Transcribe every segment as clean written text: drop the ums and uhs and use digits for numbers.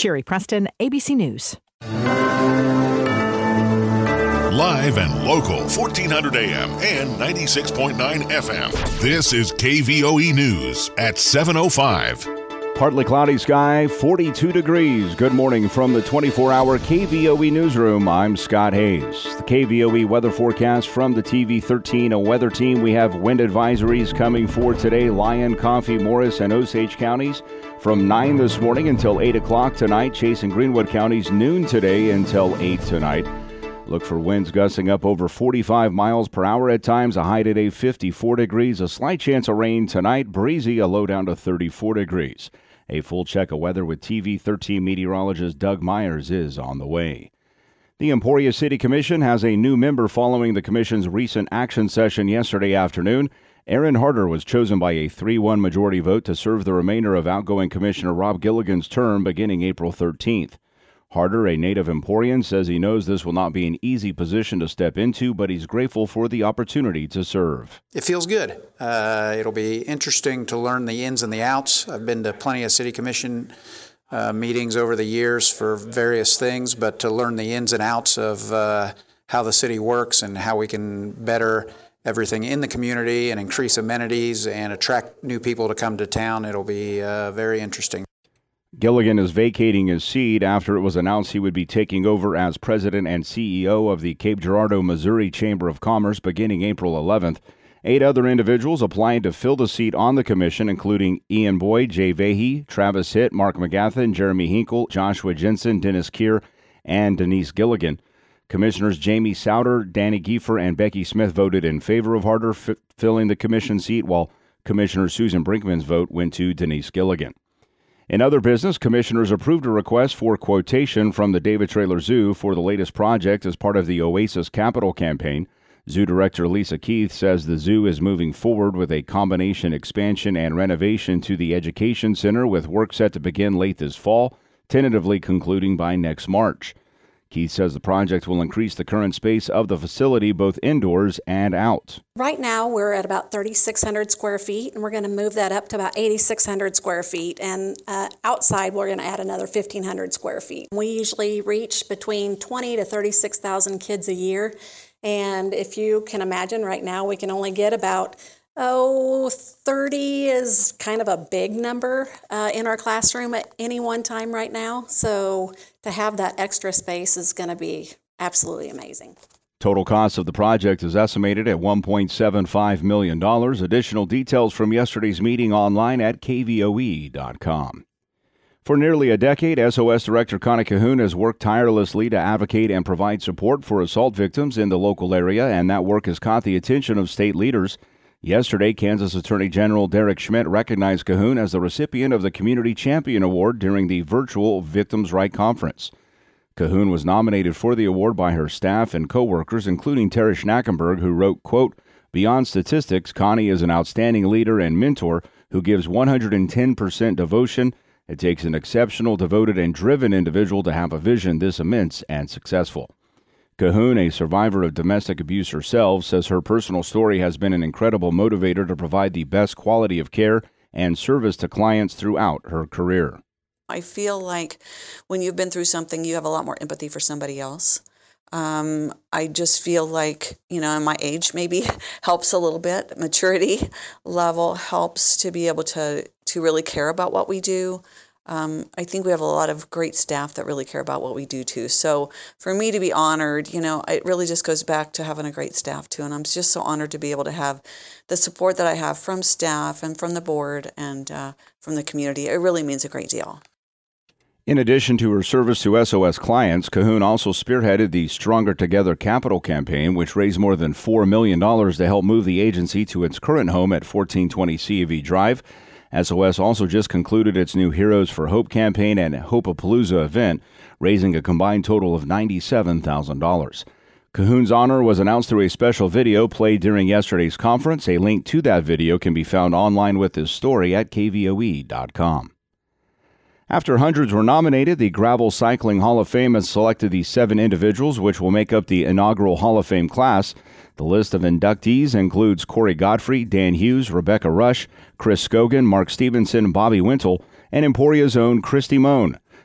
Sherry Preston, ABC News. Live and local, 1400 AM and 96.9 FM. This is KVOE News at 7:05. Partly cloudy sky, 42 degrees. Good morning from the 24-hour KVOE newsroom. I'm Scott Hayes. The KVOE weather forecast from the TV13 weather team. We have wind advisories coming for today. Lyon, Coffee, Morris, and Osage counties from 9 this morning until 8 o'clock tonight. Chase and Greenwood counties noon today until 8 tonight. Look for winds gusting up over 45 miles per hour at times. A high today, 54 degrees. A slight chance of rain tonight. Breezy, a low down to 34 degrees. A full check of weather with TV13 meteorologist Doug Myers is on the way. The Emporia City Commission has a new member following the Commission's recent action session yesterday afternoon. Aaron Harder was chosen by a 3-1 majority vote to serve the remainder of outgoing Commissioner Rob Gilligan's term beginning April 13th. Harder, a native Emporian, says he knows this will not be an easy position to step into, but he's grateful for the opportunity to serve. It feels good. It'll be interesting to learn the ins and the outs. I've been to plenty of city commission meetings over the years for various things, but to learn the ins and outs of how the city works and how we can better everything in the community and increase amenities and attract new people to come to town, it'll be very interesting. Gilligan is vacating his seat after it was announced he would be taking over as president and CEO of the Cape Girardeau, Missouri Chamber of Commerce beginning April 11th. 8 other individuals applied to fill the seat on the commission, including Ian Boyd, Jay Vahey, Travis Hitt, Mark McGathan, Jeremy Hinkle, Joshua Jensen, Dennis Keir, and Denise Gilligan. Commissioners Jamie Souter, Danny Giefer, and Becky Smith voted in favor of Harder filling the commission seat, while Commissioner Susan Brinkman's vote went to Denise Gilligan. In other business, commissioners approved a request for quotation from the David Traylor Zoo for the latest project as part of the Oasis Capital campaign. Zoo Director Lisa Keith says the zoo is moving forward with a combination expansion and renovation to the Education Center, with work set to begin late this fall, tentatively concluding by next March. Keith says the project will increase the current space of the facility both indoors and out. Right now we're at about 3,600 square feet, and we're going to move that up to about 8,600 square feet. And outside we're going to add another 1,500 square feet. We usually reach between 20 to 36,000 kids a year. And if you can imagine, right now we can only get about 30 is kind of a big number in our classroom at any one time right now. So to have that extra space is going to be absolutely amazing. Total cost of the project is estimated at $1.75 million. Additional details from yesterday's meeting online at kvoe.com. For nearly a decade, SOS Director Connie Cahoon has worked tirelessly to advocate and provide support for assault victims in the local area, and that work has caught the attention of state leaders. Yesterday, Kansas Attorney General Derek Schmidt recognized Cahoon as the recipient of the Community Champion Award during the virtual Victims' Right Conference. Cahoon was nominated for the award by her staff and co-workers, including Terry Schnackenberg, who wrote, quote, "Beyond statistics, Connie is an outstanding leader and mentor who gives 110% devotion. It takes an exceptional, devoted, and driven individual to have a vision this immense and successful." Cahoon, a survivor of domestic abuse herself, says her personal story has been an incredible motivator to provide the best quality of care and service to clients throughout her career. I feel like when you've been through something, you have a lot more empathy for somebody else. I just feel like, my age maybe helps a little bit. Maturity level helps to be able to really care about what we do. I think we have a lot of great staff that really care about what we do too. So for me to be honored, it really just goes back to having a great staff too. And I'm just so honored to be able to have the support that I have from staff and from the board and from the community. It really means a great deal. In addition to her service to SOS clients, Cahoon also spearheaded the Stronger Together Capital campaign, which raised more than $4 million to help move the agency to its current home at 1420 CAV Drive. SOS also just concluded its new Heroes for Hope campaign and Hope-A-Palooza event, raising a combined total of $97,000. Cahoon's honor was announced through a special video played during yesterday's conference. A link to that video can be found online with this story at kvoe.com. After hundreds were nominated, the Gravel Cycling Hall of Fame has selected the 7 individuals which will make up the inaugural Hall of Fame class. The list of inductees includes Corey Godfrey, Dan Hughes, Rebecca Rush, Chris Scogan, Mark Stevenson, Bobby Wintle, and Emporia's own Christy Moan.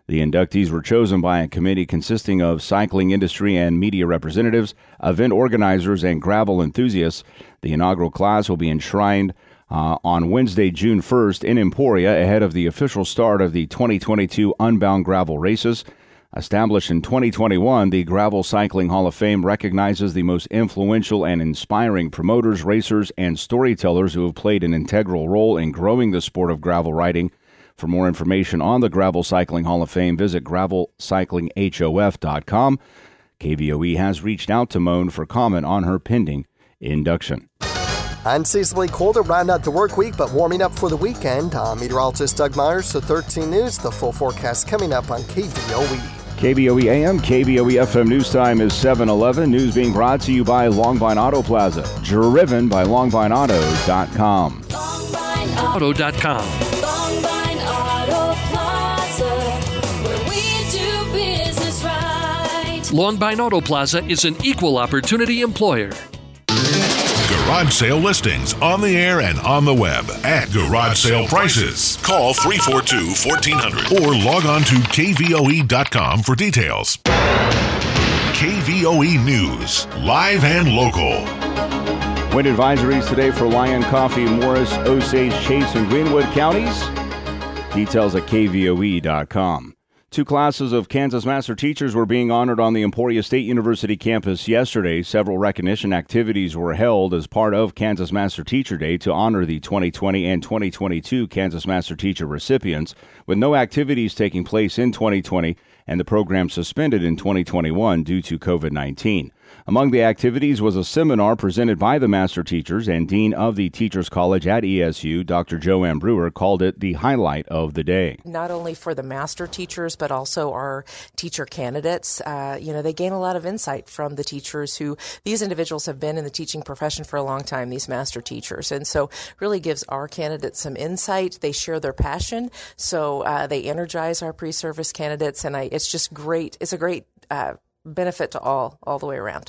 The inductees were chosen by a committee consisting of cycling industry and media representatives, event organizers, and gravel enthusiasts. The inaugural class will be enshrined on Wednesday, June 1st in Emporia ahead of the official start of the 2022 Unbound Gravel Races. Established in 2021, the Gravel Cycling Hall of Fame recognizes the most influential and inspiring promoters, racers, and storytellers who have played an integral role in growing the sport of gravel riding. For more information on the Gravel Cycling Hall of Fame, visit gravelcyclinghof.com. KVOE has reached out to Moan for comment on her pending induction. Unseasonably cold to round out the work week, but warming up for the weekend. I'm meteorologist Doug Myers for 13 News. The full forecast coming up on KVOE. KVOE AM, KVOE FM news time is 7:11. News being brought to you by Longbine Auto Plaza, driven by longbineauto.com. Longbineauto.com. Longbine Auto Plaza, where we do business right. Longbine Auto Plaza is an equal opportunity employer. Garage sale listings on the air and on the web at Garage Sale Prices. Call 342-1400 or log on to kvoe.com for details. KVOE News, live and local. Wind advisories today for Lyon, Coffee, Morris, Osage, Chase, and Greenwood counties. Details at kvoe.com. 2 classes of Kansas Master Teachers were being honored on the Emporia State University campus yesterday. Several recognition activities were held as part of Kansas Master Teacher Day to honor the 2020 and 2022 Kansas Master Teacher recipients, with no activities taking place in 2020 and the program suspended in 2021 due to COVID-19. Among the activities was a seminar presented by the Master Teachers, and Dean of the Teachers College at ESU, Dr. Joanne Brewer, called it the highlight of the day. Not only for the Master Teachers, but also our teacher candidates. They gain a lot of insight from the teachers who, these individuals have been in the teaching profession for a long time, these Master Teachers. And so really gives our candidates some insight. They share their passion, so they energize our pre-service candidates, and it's just great. It's a great benefit to all the way around.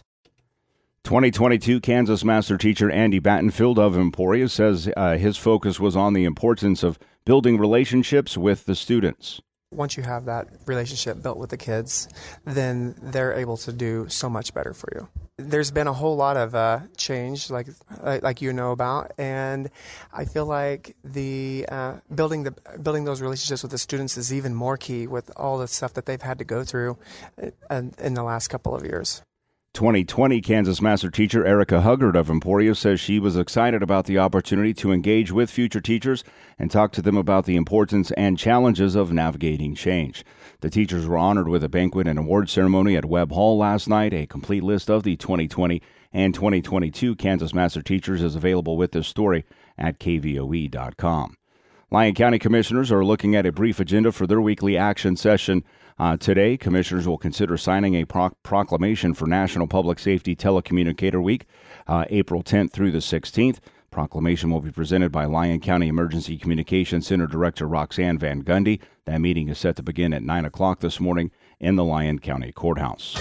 2022 Kansas Master Teacher Andy Battenfield of Emporia says his focus was on the importance of building relationships with the students. Once you have that relationship built with the kids, then they're able to do so much better for you. There's been a whole lot of change, like you know about, and I feel like the building those relationships with the students is even more key with all the stuff that they've had to go through in the last couple of years. 2020 Kansas Master Teacher Erica Huggard of Emporia says she was excited about the opportunity to engage with future teachers and talk to them about the importance and challenges of navigating change. The teachers were honored with a banquet and award ceremony at Webb Hall last night. A complete list of the 2020 and 2022 Kansas Master Teachers is available with this story at kvoe.com. Lyon County Commissioners are looking at a brief agenda for their weekly action session. Today, commissioners will consider signing a proclamation for National Public Safety Telecommunicator Week, April 10th through the 16th. Proclamation will be presented by Lyon County Emergency Communications Center Director Roxanne Van Gundy. That meeting is set to begin at 9 o'clock this morning in the Lyon County Courthouse.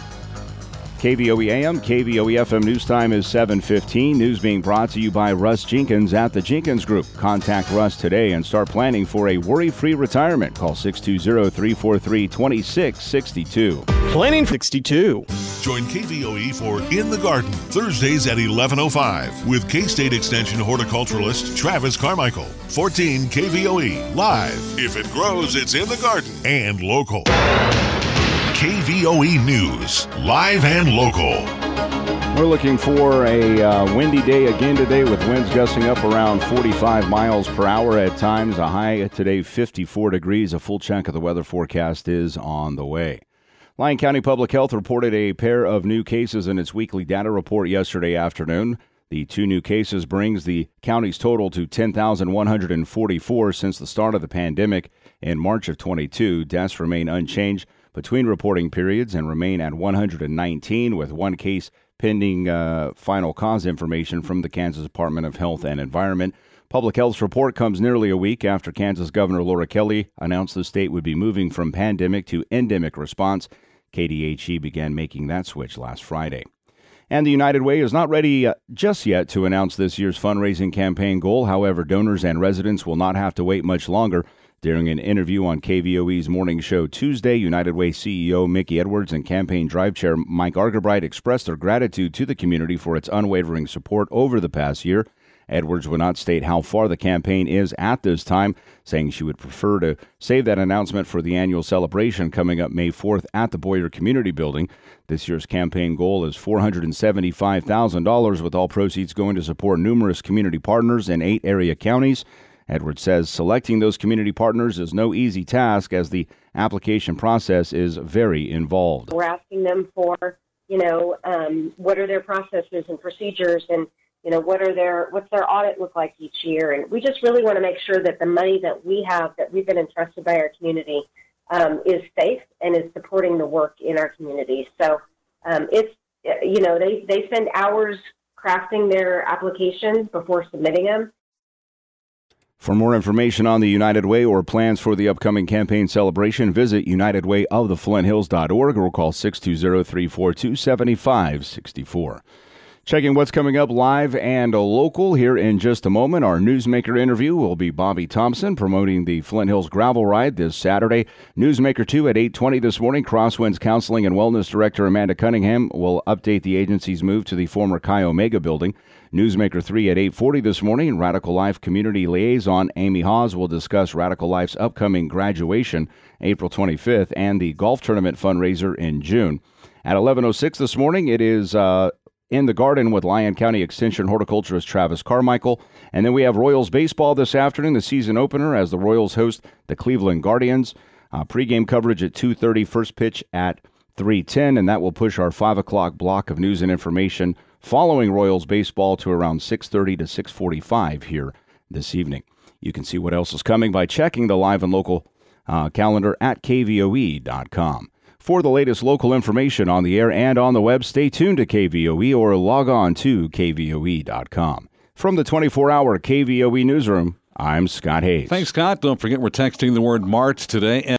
KVOE AM, KVOE FM news time is 7:15. News being brought to you by Russ Jenkins at the Jenkins Group. Contact Russ today and start planning for a worry-free retirement. Call 620-343-2662. Planning 62. Join KVOE for In the Garden, Thursdays at 11:05 with K-State Extension horticulturalist Travis Carmichael. 14 KVOE, live. If it grows, it's in the garden and local. KVOE News, live and local. We're looking for a windy day again today with winds gusting up around 45 miles per hour at times. A high today 54 degrees. A full check of the weather forecast is on the way. Lyon County Public Health reported a pair of new cases in its weekly data report yesterday afternoon. The 2 new cases brings the county's total to 10,144 since the start of the pandemic in March of 22. Deaths remain unchanged between reporting periods and remain at 119, with 1 case pending final cause information from the Kansas Department of Health and Environment. Public Health's report comes nearly a week after Kansas Governor Laura Kelly announced the state would be moving from pandemic to endemic response. KDHE began making that switch last Friday. And the United Way is not ready just yet to announce this year's fundraising campaign goal. However, donors and residents will not have to wait much longer. During an interview on KVOE's morning show Tuesday, United Way CEO Mickey Edwards and campaign drive chair Mike Argerbright expressed their gratitude to the community for its unwavering support over the past year. Edwards would not state how far the campaign is at this time, saying she would prefer to save that announcement for the annual celebration coming up May 4th at the Boyer Community Building. This year's campaign goal is $475,000, with all proceeds going to support numerous community partners in 8 area counties. Edwards says selecting those community partners is no easy task, as the application process is very involved. We're asking them for, what are their processes and procedures, and what's their audit look like each year? And we just really want to make sure that the money that we have, that we've been entrusted by our community, is safe and is supporting the work in our community. So they spend hours crafting their applications before submitting them. For more information on the United Way or plans for the upcoming campaign celebration, visit unitedwayoftheflinthills.org or call 620-342-7564. Checking what's coming up live and local here in just a moment. Our Newsmaker interview will be Bobby Thompson promoting the Flint Hills Gravel Ride this Saturday. Newsmaker 2 at 8:20 this morning. Crosswinds Counseling and Wellness Director Amanda Cunningham will update the agency's move to the former Chi Omega building. Newsmaker 3 at 8:40 this morning. Radical Life Community Liaison Amy Hawes will discuss Radical Life's upcoming graduation, April 25th, and the golf tournament fundraiser in June. At 11:06 this morning, it is in the Garden with Lyon County Extension horticulturist Travis Carmichael. And then we have Royals baseball this afternoon, the season opener, as the Royals host the Cleveland Guardians. Pregame coverage at 2:30, first pitch at 3:10, and that will push our 5 o'clock block of news and information following Royals baseball to around 6:30 to 6:45 here this evening. You can see what else is coming by checking the live and local calendar at KVOE.com. For the latest local information on the air and on the web, stay tuned to KVOE or log on to KVOE.com. From the 24-hour KVOE newsroom, I'm Scott Hayes. Thanks, Scott. Don't forget we're texting the word March today.